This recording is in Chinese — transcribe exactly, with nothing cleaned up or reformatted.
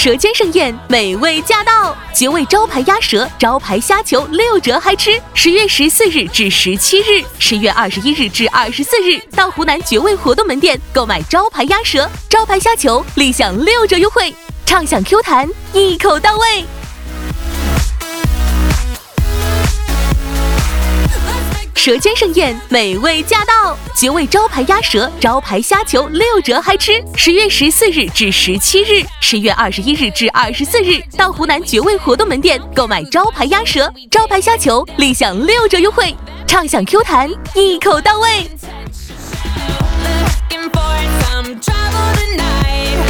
舌尖盛宴，美味驾到！绝味招牌鸭舌、招牌虾球六折还吃！十月十四日至十七日，十月二十一日至二十四日，到湖南绝味活动门店购买招牌鸭舌、招牌虾球，立享六折优惠，畅享 Q 弹，一口到位。舌尖盛宴，美味驾到！绝味招牌鸭舌、招牌虾球六折还吃！十月十四日至十七日，十月二十一日至二十四日，到湖南绝味活动门店购买招牌鸭舌、招牌虾球，立享六折优惠，畅享 Q 弹，一口到位。